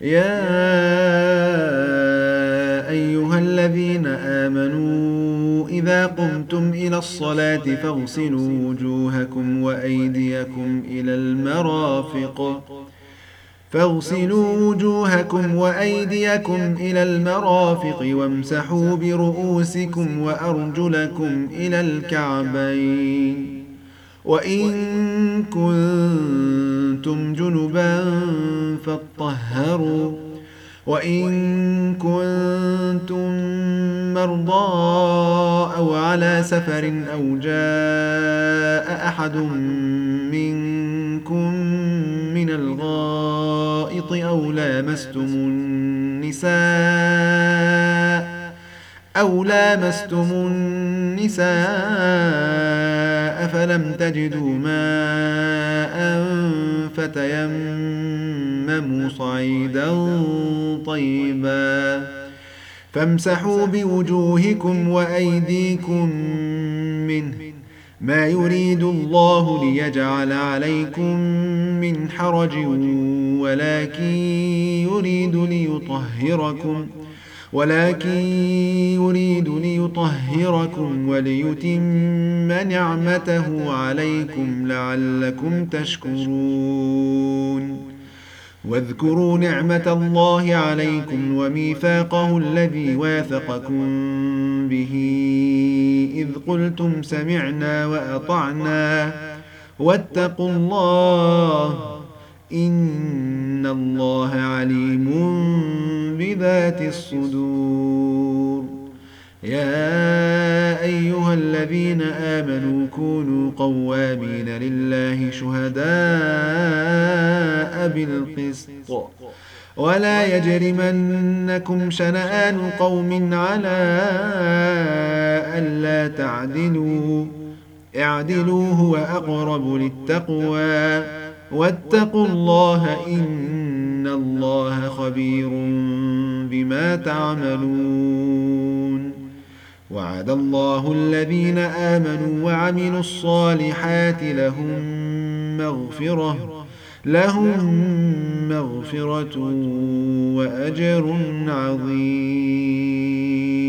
يا أيها الذين آمنوا إذا قمتم إلى الصلاة فاغسلوا وجوهكم وأيديكم إلى المرافق وامسحوا برؤوسكم وأرجلكم إلى الكعبين، وإن كنتم جنبا فاطهروا، وإن كنتم مرضى أو على سفر أو جاء أحد منكم من الغائط أو لامستم النساء فلم تجدوا ماء فتيمموا صعيدا طيبا فامسحوا بوجوهكم وأيديكم منه، ما يريد الله ليجعل عليكم من حرج ولكن يريد ليطهركم وليتم نعمته عليكم لعلكم تشكرون. واذكروا نعمة الله عليكم وميثاقه الذي واثقكم به إذ قلتم سمعنا وأطعنا واتقوا الله إن الله عليم بذات الصدور. يا أيها الذين آمنوا كونوا قوامين لله شهداء بالقسط ولا يجرمنكم شنآن قوم على ألا تعدلوا، اعدلوا هو أقرب للتقوى واتقوا الله إن الله خبير بما تعملون. وعد الله الذين آمنوا وعملوا الصالحات لهم مغفرة وأجر عظيم.